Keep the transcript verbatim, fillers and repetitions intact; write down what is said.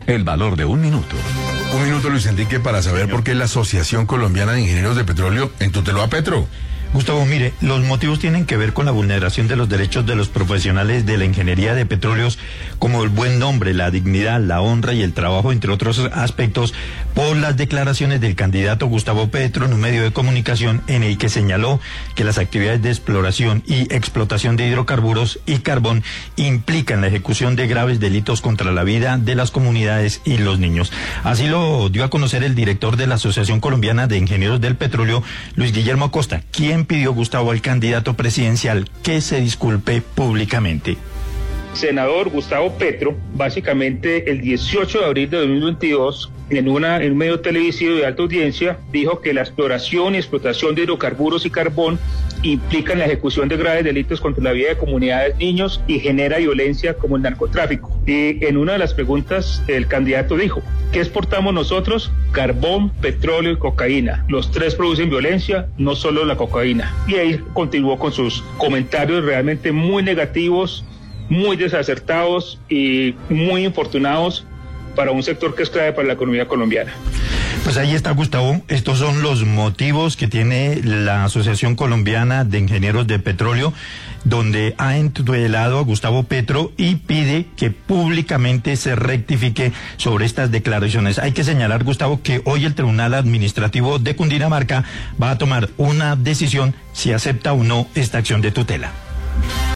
El valor de un minuto. Un minuto, Luis Enrique, para saber Señor. por qué la Asociación Colombiana de Ingenieros de Petróleo entuteló a Petro. Gustavo, mire, los motivos tienen que ver con la vulneración de los derechos de los profesionales de la ingeniería de petróleos, como el buen nombre, la dignidad, la honra y el trabajo, entre otros aspectos, por las declaraciones del candidato Gustavo Petro en un medio de comunicación en el que señaló que las actividades de exploración y explotación de hidrocarburos y carbón implican la ejecución de graves delitos contra la vida de las comunidades y los niños. Así lo dio a conocer el director de la Asociación Colombiana de Ingenieros del Petróleo, Luis Guillermo Acosta, quien pidió, Gustavo, al candidato presidencial que se disculpe públicamente. Senador Gustavo Petro, básicamente el dieciocho de abril de dos mil veintidós, en, una, en un medio televisivo de alta audiencia, dijo que la exploración y explotación de hidrocarburos y carbón implican la ejecución de graves delitos contra la vida de comunidades, niños y genera violencia como el narcotráfico. Y en una de las preguntas, el candidato dijo: ¿qué exportamos nosotros? Carbón, petróleo y cocaína. Los tres producen violencia, no solo la cocaína. Y ahí continuó con sus comentarios realmente muy negativos, muy desacertados y muy infortunados para un sector que es clave para la economía colombiana. Pues ahí está, Gustavo. Estos son los motivos que tiene la Asociación Colombiana de Ingenieros de Petróleo, donde ha entutelado a Gustavo Petro y pide que públicamente se rectifique sobre estas declaraciones. Hay que señalar, Gustavo, que hoy el Tribunal Administrativo de Cundinamarca va a tomar una decisión si acepta o no esta acción de tutela.